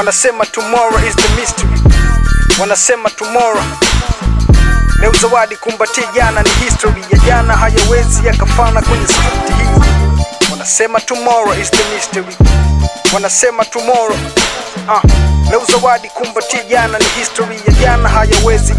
Wanasema tomorrow is the mystery. Wanasema tomorrow. Leo zawadi kumbatia jana ni history. Ya jana hayawezi yakafana kwenye script hii. Wanasema tomorrow is the mystery. Wanasema tomorrow. Leo zawadi kumbatia jana ni history. Ya jana hayawezi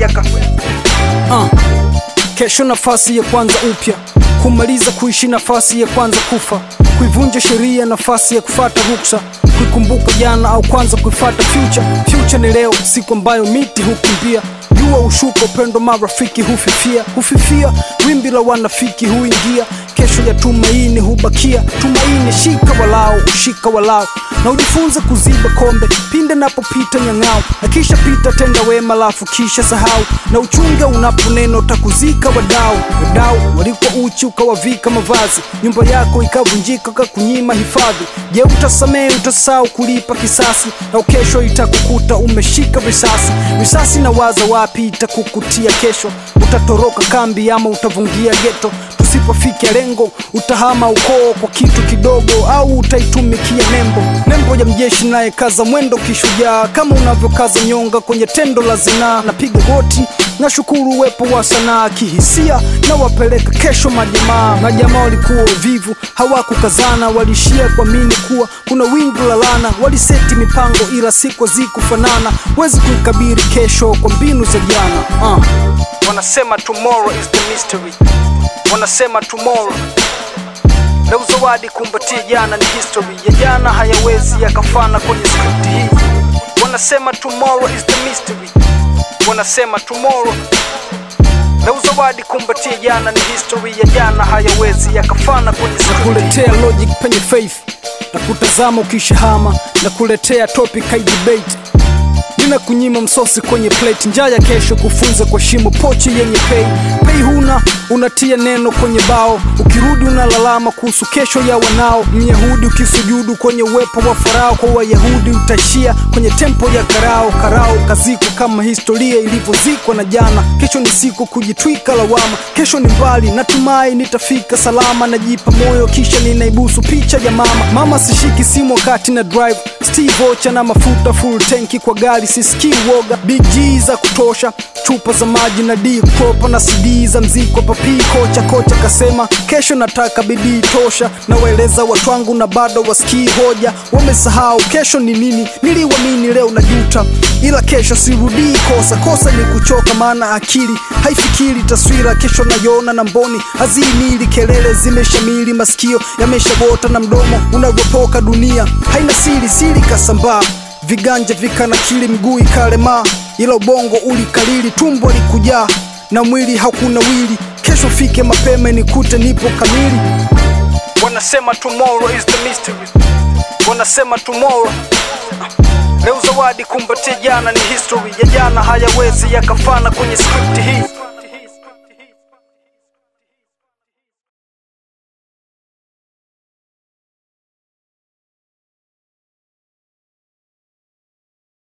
Kesho nafasi ya kwanza upya, kumaliza kuishi nafasi ya kwanza kufa, kuivunja sheria nafasi ya kufata ruksa, kuikumbuka jana au kwanza kuifata future. Future ni leo, siku ambayo miti hukimbia, jua ushuka, upendo marafiki hufifia, wimbi la wanafiki huingia. Kesho ya tumaini hubakia, tumaini shika walao, ushika walao, na ujifunze kuziba kombe pinde napopita nyang'ao. Akisha pita tenda wema lafu kisha sahau, na uchunge unaponeno takuzika wadau. Walikuwa uchi ukawavika mavazi, nyumba yako ikavunjika kakunyima hifadhi. Je, utasamee utasahau kulipa kisasi, na kesho itakukuta umeshika risasi na waza wapi itakukutia kesho. Utatoroka kambi ama utavungia ghetto, usipofikia lengo utahama ukoo kwa kitu kidogo, au utaitumikia nembo ya mjeshi naye kaza mwendo kishujaa, kama unavyokaza nyonga kwenye tendo la zinaa. Napiga goti na shukuru uwepo wa sanaa kihisia, na wapeleka kesho majamaa. Walikuwa vivu hawakukazana, walishia kuamini kuwa kuna wingu la lana. Waliseti mipango ila siku zikufanana, wezi kuikabiri kesho kwa mbinu za jana. Wanasema tomorrow is the mystery. Wanasema tomorrow. Leo zawadi kumbatia jana ni history. Ya jana hayawezi yakafana kwenye script hii. Wanasema tomorrow is the mystery. Wanasema tomorrow. Leo zawadi kumbatia jana ni history. Ya jana hayawezi yakafana kwenye script hii. Nakuletea logic penye faith, na kutazama ukishahama, na kuletea topic hai debate. Nina kunyima msosi kwenye plate, njaa ya kesho kufunza kwa shimo pochi yenye pay huna, unatia neno kwenye bao, ukirudi unalalama kuhusu kesho ya wanao. Myahudi ukisujudu kwenye uwepo wa Farao, kwa Wayahudi utaishia kwenye tempo ya karao kaziko kama historia ilivyozikwa na jana. Kesho ni siku kujitwika lawama, kesho ni mbali natumai nitafika salama. Najipa moyo kisha ninaibusu picha ya mama sishiki simu wakati na drive, Steve Ocha na mafuta full tanki kwa gari, sisiki woga, big G za kutosha, chupa za maji na D-Crop na CD za mziko papi. Kocha kasema kesho nataka bidii tosha, na waeleza watu wangu na bado wasikii hoja. Wamesahau kesho ni nini, niliwamini leo najuta, ila kesho sirudii kosa ni kuchoka, maana akili haifikiri taswira. Kesho nayona na mboni hazimili, kelele zimeshamili, masikio yameshagota na mdomo unagopoka. Dunia haina siri kasambaa, viganja vikanakili, mguu ikalema, ila ubongo ulikalili, tumbo likujaa na mwili hakuna wili. Kesho fike mapema nikute nipo kamili. Wanasema tomorrow is the mystery. Wanasema tomorrow. Leo zawadi kumbatia jana ni history. Ya jana hayawezi yakafana kwenye script hii.